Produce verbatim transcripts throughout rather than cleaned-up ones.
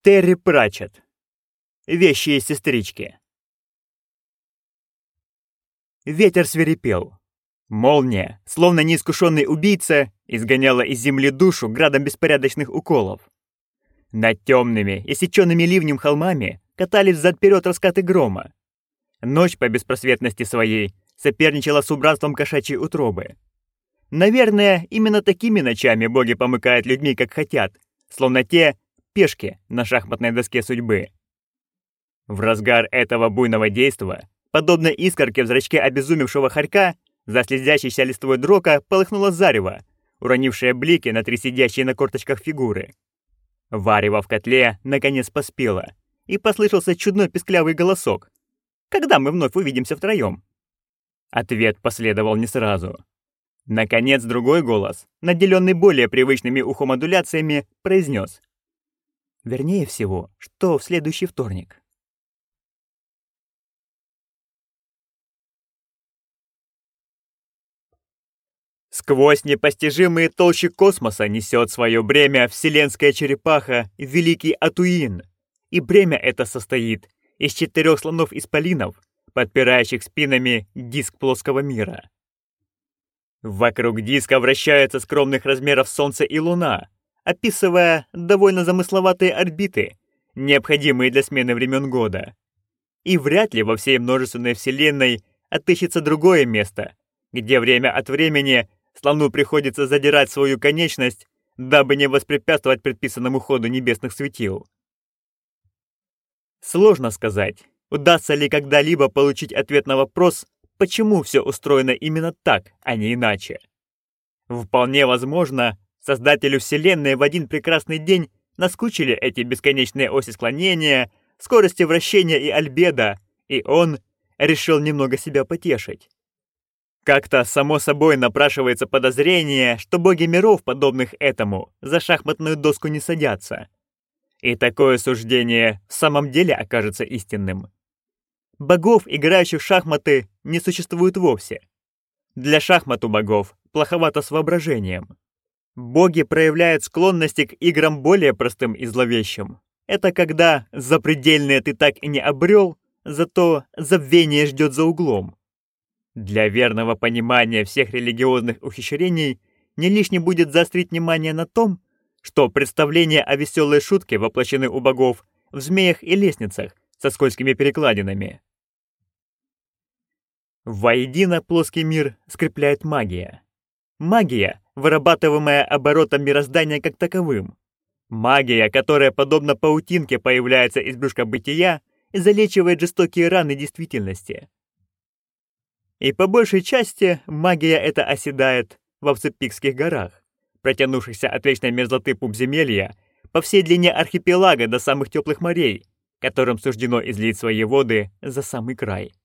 Терри Пратчетт. Вещи и сестрички. Ветер свирепел. Молния, словно неискушенный убийца, изгоняла из земли душу градом беспорядочных уколов. Над темными, иссеченными ливнем холмами катались взад-вперед раскаты грома. Ночь по беспросветности своей соперничала с убранством кошачьей утробы. Наверное, именно такими ночами боги помыкают людьми, как хотят, словно те пешки на шахматной доске судьбы. В разгар этого буйного действа, подобно искорке в зрачке обезумевшего хорька, за слезящейся листвой дрока полыхнуло зарево, уронившее блики на три сидящие на корточках фигуры. Варево в котле наконец поспело, и послышался чудной песклявый голосок. «Когда мы вновь увидимся втроем?» Ответ последовал не сразу. Наконец другой голос, наделенный более привычными уху модуляциями, произнес: «Вернее всего, что в следующий вторник». Сквозь непостижимые толщи космоса несет свое бремя вселенская черепаха Великий Атуин, и бремя это состоит из четырех слонов-исполинов, подпирающих спинами диск плоского мира. Вокруг диска вращаются скромных размеров Солнце и Луна, описывая довольно замысловатые орбиты, необходимые для смены времен года. И вряд ли во всей множественной вселенной отыщется другое место, где время от времени слону приходится задирать свою конечность, дабы не воспрепятствовать предписанному ходу небесных светил. Сложно сказать, удастся ли когда-либо получить ответ на вопрос, почему все устроено именно так, а не иначе. Вполне возможно, создателю Вселенной в один прекрасный день наскучили эти бесконечные оси склонения, скорости вращения и альбедо, и он решил немного себя потешить. Как-то само собой напрашивается подозрение, что боги миров, подобных этому, за шахматную доску не садятся. И такое суждение в самом деле окажется истинным. Богов, играющих в шахматы, не существует вовсе. Для шахмат у богов плоховато с воображением. Боги проявляют склонности к играм более простым и зловещим. Это когда запредельное ты так и не обрел, зато забвение ждет за углом. Для верного понимания всех религиозных ухищрений не лишне будет заострить внимание на том, что представления о веселой шутке воплощены у богов в змеях и лестницах со скользкими перекладинами. Воедино плоский мир скрепляет магия. Магия, вырабатываемая оборотом мироздания как таковым. Магия, которая, подобно паутинке, появляется из брюшка бытия и залечивает жестокие раны действительности. И по большей части магия эта оседает в Овцепикских горах, протянувшихся от вечной мерзлоты пупземелья по всей длине архипелага до самых теплых морей, которым суждено излить свои воды за самый край.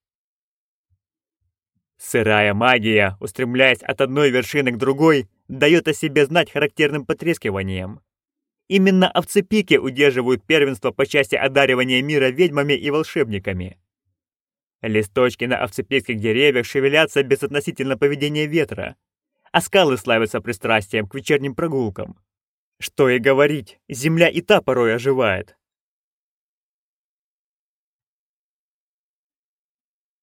Сырая магия, устремляясь от одной вершины к другой, дает о себе знать характерным потрескиванием. Именно овцепики удерживают первенство по части одаривания мира ведьмами и волшебниками. Листочки на овцепикских деревьях шевелятся безотносительно поведения ветра, а скалы славятся пристрастием к вечерним прогулкам. Что и говорить, земля и та порой оживает,